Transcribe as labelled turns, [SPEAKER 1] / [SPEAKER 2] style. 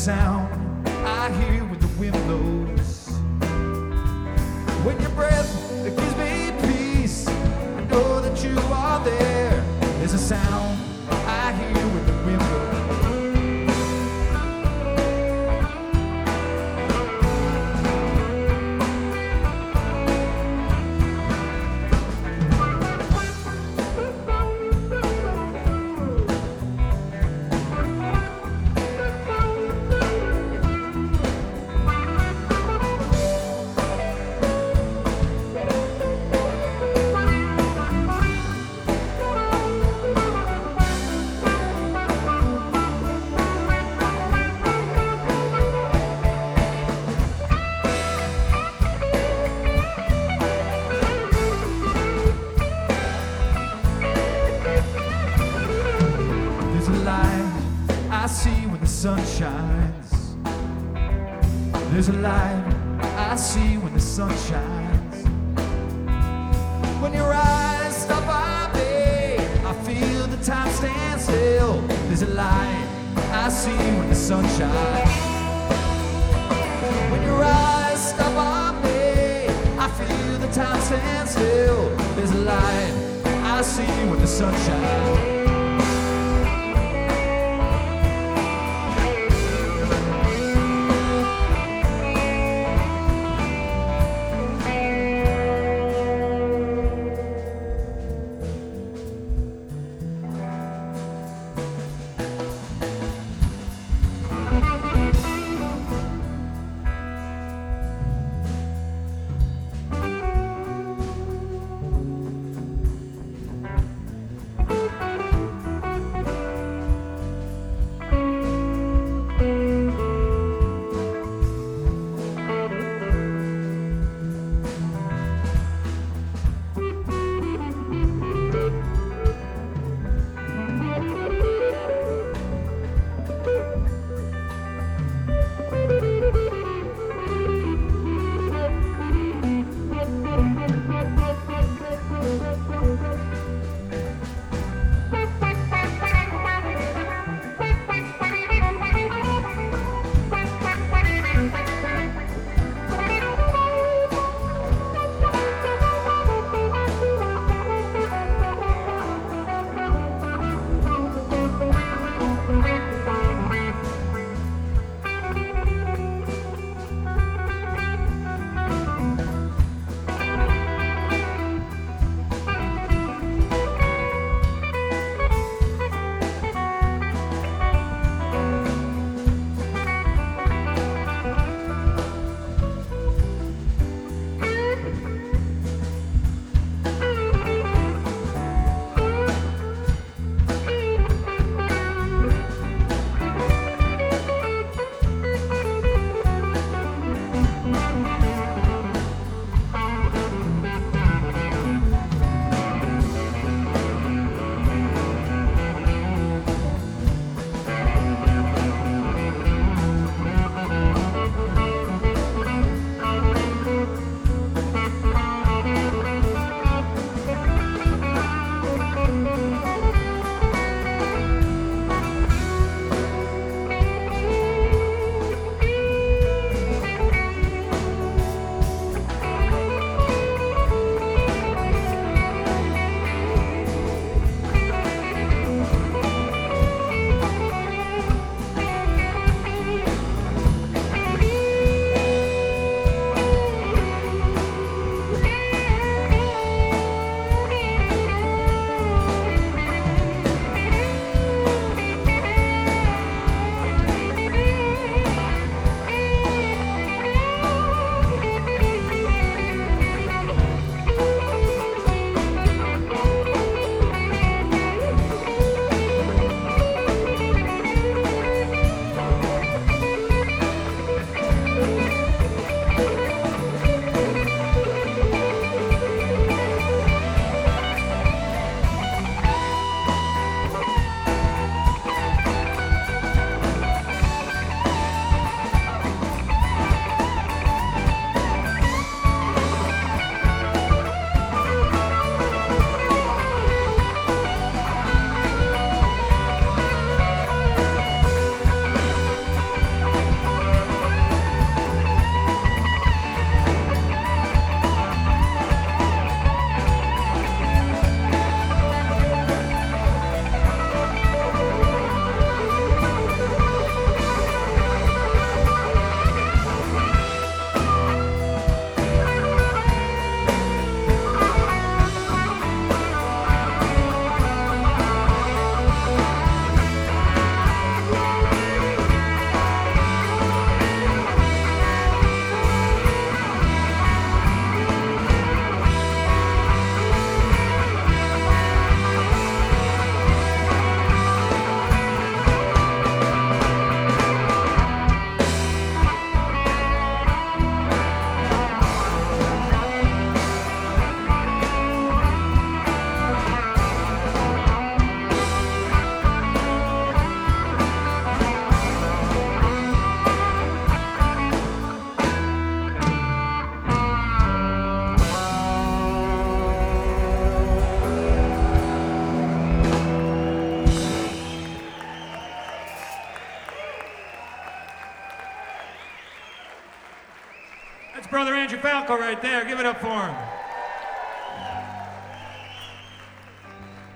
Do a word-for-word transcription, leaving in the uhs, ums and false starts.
[SPEAKER 1] sound I hear when the wind blows. When your breath it gives me peace, I know that you are there. There's a sound I hear when the wind blows. I see when the sun shines. There's a light I see when the sun shines. When your eyes stop on me, I feel the time stand still. There's a light I see when the sun shines. When your eyes stop on me, I feel the time stand still. There's a light I see when the sun shines.
[SPEAKER 2] brother Andrew Falco right there. Give it up for him.